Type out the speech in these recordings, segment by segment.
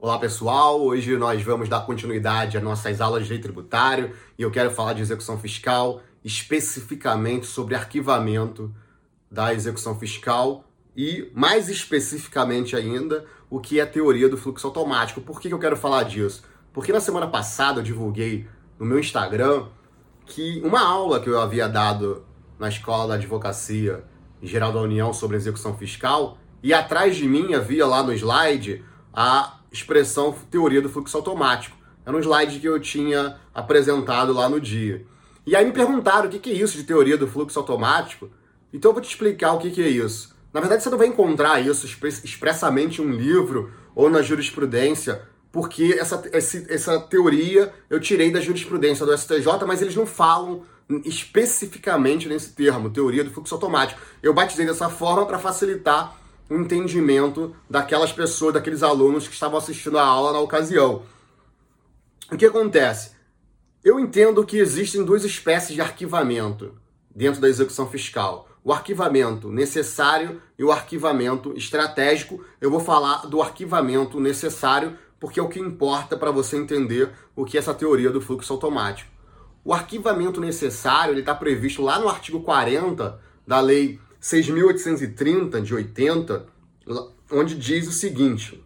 Olá pessoal, hoje nós vamos dar continuidade às nossas aulas de direito tributário e eu quero falar de execução fiscal, especificamente sobre arquivamento da execução fiscal e, mais especificamente ainda, o que é a teoria do fluxo automático. Por que eu quero falar disso? Porque na semana passada eu divulguei no meu Instagram que uma aula que eu havia dado na Escola da Advocacia Geral da União sobre execução fiscal e atrás de mim havia lá no slide a expressão teoria do fluxo automático. Era um slide que eu tinha apresentado lá no dia. E aí me perguntaram o que é isso de teoria do fluxo automático. Então eu vou te explicar o que é isso. Na verdade, você não vai encontrar isso expressamente em um livro ou na jurisprudência, porque essa teoria eu tirei da jurisprudência do STJ, mas eles não falam especificamente nesse termo, teoria do fluxo automático. Eu batizei dessa forma para facilitar o entendimento daquelas pessoas, daqueles alunos que estavam assistindo a aula na ocasião. O que acontece? Eu entendo que existem duas espécies de arquivamento dentro da execução fiscal. O arquivamento necessário e o arquivamento estratégico. Eu vou falar do arquivamento necessário porque é o que importa para você entender o que é essa teoria do fluxo automático. O arquivamento necessário está previsto lá no artigo 40 da Lei 6.830, de 80, onde diz o seguinte: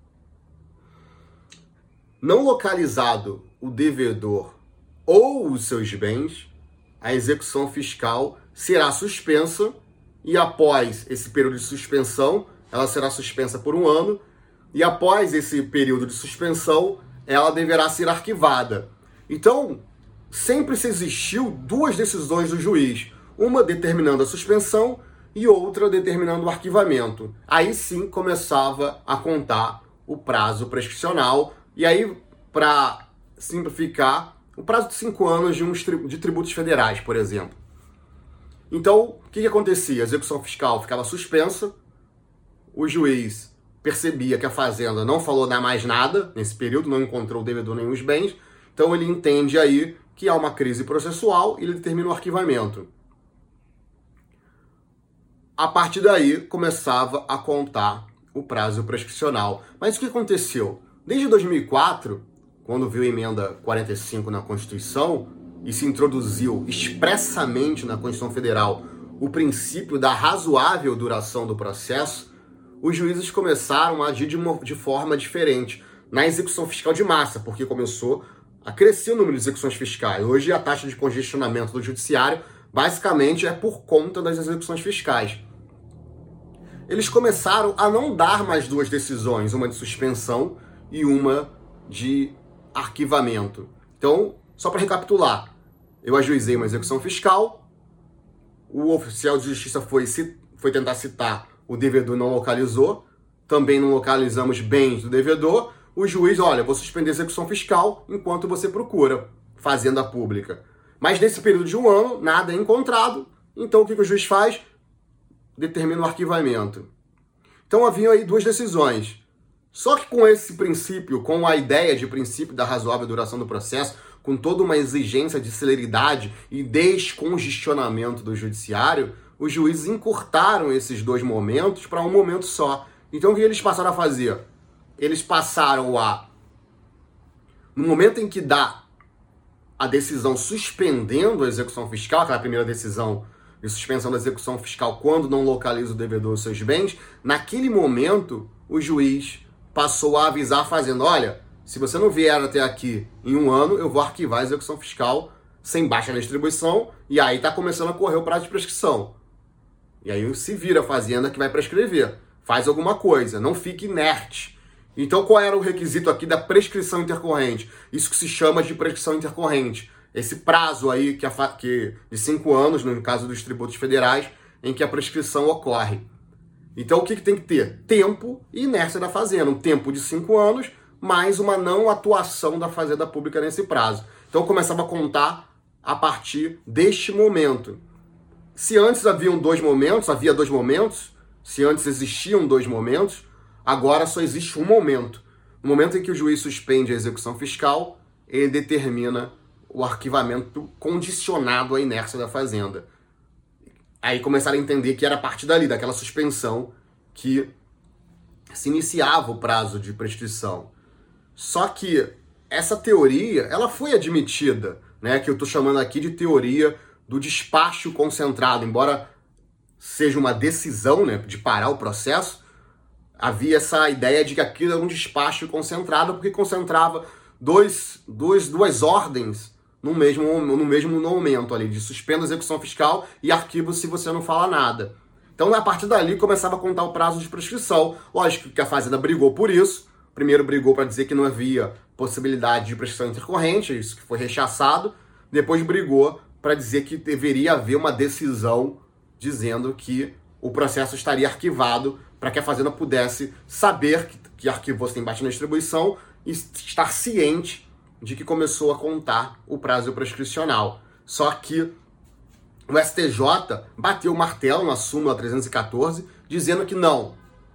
não localizado o devedor ou os seus bens, a execução fiscal será suspensa e após esse período de suspensão, ela será suspensa por 1 ano e após esse período de suspensão, ela deverá ser arquivada. Então, sempre se existiu duas decisões do juiz, uma determinando a suspensão e outra determinando o arquivamento. Aí sim começava a contar o prazo prescricional e aí, para simplificar, o prazo de 5 anos de tributos federais, por exemplo. Então, o que acontecia? A execução fiscal ficava suspensa, o juiz percebia que a Fazenda não falou mais nada nesse período, não encontrou o devedor nem os bens, então ele entende aí que há uma crise processual e ele determina o arquivamento. A partir daí, começava a contar o prazo prescricional. Mas o que aconteceu? Desde 2004, quando veio a emenda 45 na Constituição e se introduziu expressamente na Constituição Federal o princípio da razoável duração do processo, os juízes começaram a agir de forma diferente na execução fiscal de massa, porque começou a crescer o número de execuções fiscais. Hoje, a taxa de congestionamento do judiciário basicamente é por conta das execuções fiscais. Eles começaram a não dar mais duas decisões, uma de suspensão e uma de arquivamento. Então, só para recapitular, eu ajuizei uma execução fiscal, o oficial de justiça foi tentar citar, o devedor não localizou, também não localizamos bens do devedor, o juiz, olha, vou suspender a execução fiscal enquanto você procura fazenda pública. Mas nesse período de 1 ano, nada é encontrado, então o que o juiz faz? Determina o arquivamento. Então haviam aí duas decisões. Só que com esse princípio, com a ideia de princípio da razoável duração do processo, com toda uma exigência de celeridade e descongestionamento do judiciário, os juízes encurtaram esses dois momentos para um momento só. Então o que eles passaram a fazer? Eles passaram no momento em que dá a decisão suspendendo a execução fiscal, aquela primeira decisão de suspensão da execução fiscal quando não localiza o devedor os seus bens, naquele momento o juiz passou a avisar a Fazenda, olha, se você não vier até aqui em 1 ano, eu vou arquivar a execução fiscal sem baixa distribuição e aí está começando a correr o prazo de prescrição. E aí se vira a Fazenda que vai prescrever, faz alguma coisa, não fique inerte. Então qual era o requisito aqui da prescrição intercorrente? Isso que se chama de prescrição intercorrente. Esse prazo aí que de 5 anos, no caso dos tributos federais, em que a prescrição ocorre. Então o que tem que ter? Tempo e inércia da Fazenda. Um tempo de 5 anos, mais uma não atuação da Fazenda Pública nesse prazo. Então começava a contar a partir deste momento. Se antes havia dois momentos, se antes existiam 2 momentos, agora só existe um momento. No momento em que o juiz suspende a execução fiscal, ele determina o arquivamento condicionado à inércia da Fazenda. Aí começaram a entender que era a partir dali, daquela suspensão, que se iniciava o prazo de prescrição. Só que essa teoria, ela foi admitida, né, que eu estou chamando aqui de teoria do despacho concentrado, embora seja uma decisão, né, de parar o processo, havia essa ideia de que aquilo era um despacho concentrado, porque concentrava duas ordens no mesmo momento ali, de suspenda a execução fiscal e arquivo se você não fala nada. Então, a partir dali, começava a contar o prazo de prescrição. Lógico que a Fazenda brigou por isso. Primeiro brigou para dizer que não havia possibilidade de prescrição intercorrente, isso que foi rechaçado. Depois brigou para dizer que deveria haver uma decisão dizendo que o processo estaria arquivado para que a Fazenda pudesse saber que arquivou sem embate na distribuição e estar ciente de que começou a contar o prazo prescricional. Só que o STJ bateu o martelo na súmula 314, dizendo que não.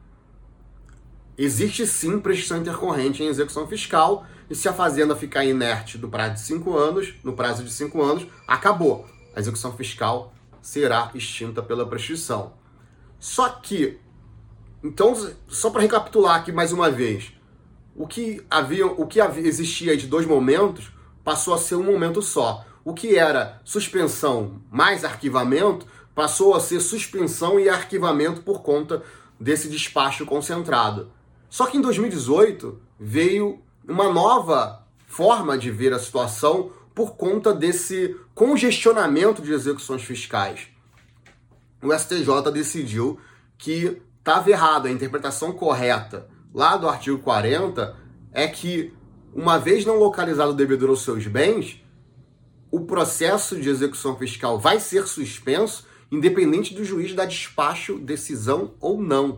Existe sim prescrição intercorrente em execução fiscal, e se a Fazenda ficar inerte no prazo de 5 anos, acabou. A execução fiscal será extinta pela prescrição. Só que, então, só para recapitular aqui mais uma vez, o que existia de 2 momentos passou a ser um momento só. O que era suspensão mais arquivamento passou a ser suspensão e arquivamento por conta desse despacho concentrado. Só que em 2018 veio uma nova forma de ver a situação por conta desse congestionamento de execuções fiscais. O STJ decidiu que estava errado, a interpretação correta lá do artigo 40 é que, uma vez não localizado o devedor ou seus bens, o processo de execução fiscal vai ser suspenso, independente do juiz dar despacho, decisão ou não.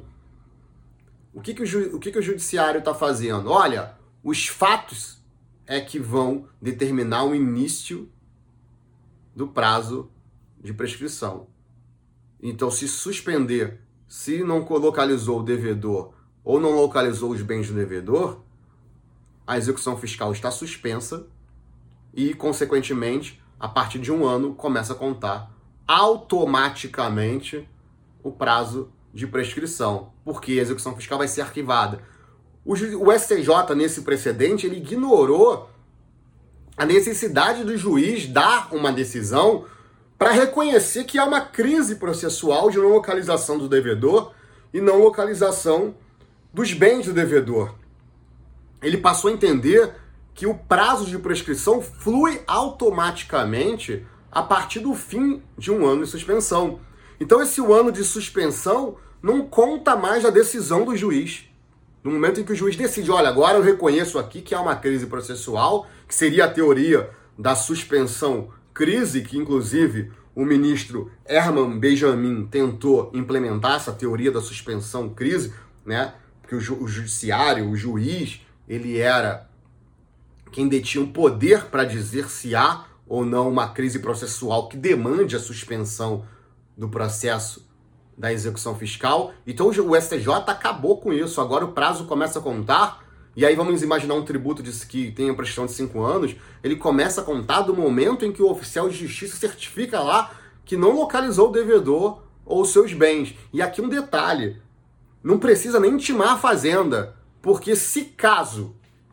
O que o judiciário está fazendo? Olha, os fatos é que vão determinar o início do prazo de prescrição. Então, se suspender, se não localizou o devedor ou não localizou os bens do devedor, a execução fiscal está suspensa e, consequentemente, a partir de 1 ano, começa a contar automaticamente o prazo de prescrição, porque a execução fiscal vai ser arquivada. O STJ, nesse precedente, ele ignorou a necessidade do juiz dar uma decisão para reconhecer que há uma crise processual de não localização do devedor e não localização dos bens do devedor. Ele passou a entender que o prazo de prescrição flui automaticamente a partir do fim de 1 ano de suspensão. Então, esse 1 ano de suspensão não conta mais a decisão do juiz. No momento em que o juiz decide, olha, agora eu reconheço aqui que há uma crise processual, que seria a teoria da suspensão crise, que inclusive o ministro Herman Benjamin tentou implementar essa teoria da suspensão crise, né? Porque o judiciário, o juiz, ele era quem detinha o poder para dizer se há ou não uma crise processual que demande a suspensão do processo da execução fiscal. Então o STJ acabou com isso. Agora o prazo começa a contar, e aí vamos imaginar um tributo que tem a prescrição de 5 anos, ele começa a contar do momento em que o oficial de justiça certifica lá que não localizou o devedor ou seus bens. E aqui um detalhe, não precisa nem intimar a Fazenda, porque se caso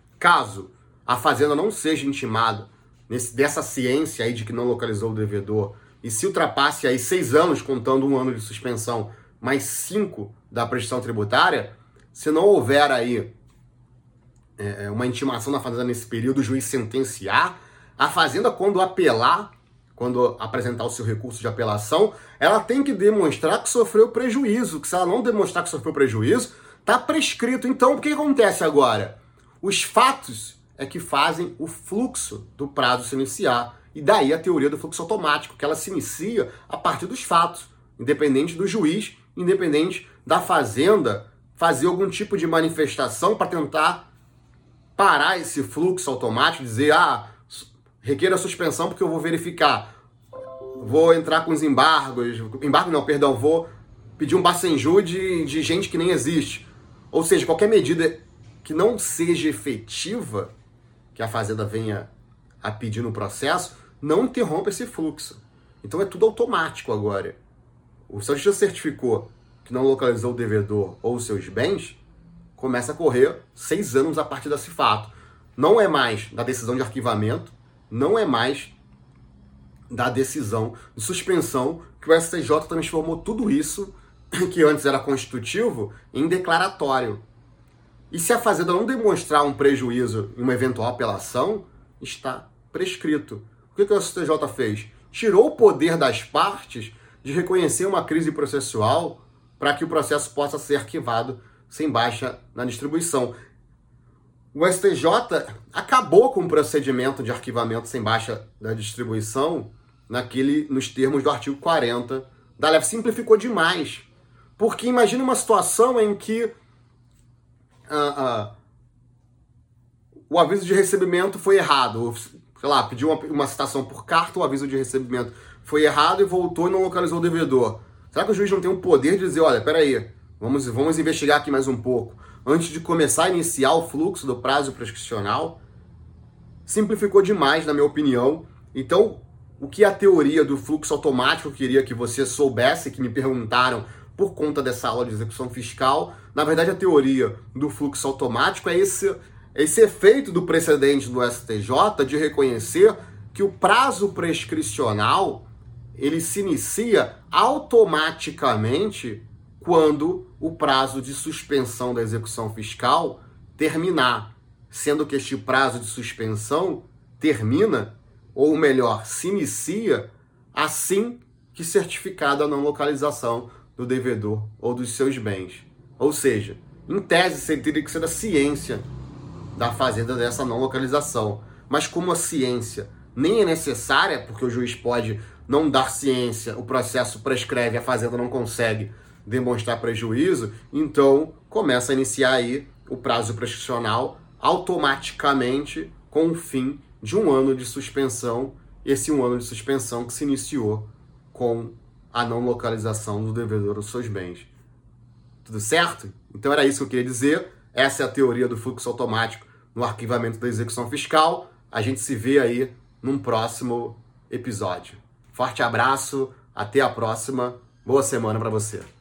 a Fazenda não seja intimada dessa ciência aí de que não localizou o devedor, e se ultrapasse aí 6 anos, contando 1 ano de suspensão, mais 5 da prescrição tributária, se não houver aí uma intimação da Fazenda nesse período, o juiz sentenciar, a Fazenda, quando apresentar o seu recurso de apelação, ela tem que demonstrar que sofreu prejuízo, que se ela não demonstrar que sofreu prejuízo, está prescrito. Então, o que acontece agora? Os fatos é que fazem o fluxo do prazo se iniciar. E daí a teoria do fluxo automático, que ela se inicia a partir dos fatos, independente do juiz, independente da Fazenda fazer algum tipo de manifestação para tentar parar esse fluxo automático, dizer, requeira a suspensão porque eu vou verificar, vou entrar com os vou pedir um bacenju de gente que nem existe. Ou seja, qualquer medida que não seja efetiva, que a Fazenda venha a pedir no processo, não interrompe esse fluxo. Então é tudo automático agora. O juiz certificou que não localizou o devedor ou os seus bens, começa a correr 6 anos a partir desse fato. não é mais da decisão de arquivamento, não é mais da decisão de suspensão, que o STJ transformou tudo isso, que antes era constitutivo, em declaratório. E se a Fazenda não demonstrar um prejuízo em uma eventual apelação, está prescrito. O que o STJ fez? Tirou o poder das partes de reconhecer uma crise processual para que o processo possa ser arquivado sem baixa na distribuição. O STJ acabou com o procedimento de arquivamento sem baixa da distribuição nos termos do artigo 40 da LEF. Simplificou demais. Porque imagina uma situação em que o aviso de recebimento foi errado. Sei lá, pediu uma citação por carta, o aviso de recebimento foi errado e voltou e não localizou o devedor. Será que o juiz não tem o poder de dizer, olha, peraí, vamos investigar aqui mais um pouco, antes de começar a iniciar o fluxo do prazo prescricional? Simplificou demais, na minha opinião. Então, o que a teoria do fluxo automático queria que você soubesse, que me perguntaram por conta dessa aula de execução fiscal, na verdade a teoria do fluxo automático é esse efeito do precedente do STJ de reconhecer que o prazo prescricional ele se inicia automaticamente quando o prazo de suspensão da execução fiscal terminar, sendo que este prazo de suspensão termina, ou melhor, se inicia assim que certificada a não localização do devedor ou dos seus bens. Ou seja, em tese, teria que ser da ciência da Fazenda dessa não localização. Mas como a ciência nem é necessária, porque o juiz pode não dar ciência, o processo prescreve, a Fazenda não consegue demonstrar prejuízo, então começa a iniciar aí o prazo prescricional automaticamente com o fim de 1 ano de suspensão, esse 1 ano de suspensão que se iniciou com a não localização do devedor dos seus bens. Tudo certo? Então era isso que eu queria dizer. Essa é a teoria do fluxo automático no arquivamento da execução fiscal. A gente se vê aí num próximo episódio. Forte abraço, até a próxima. Boa semana para você.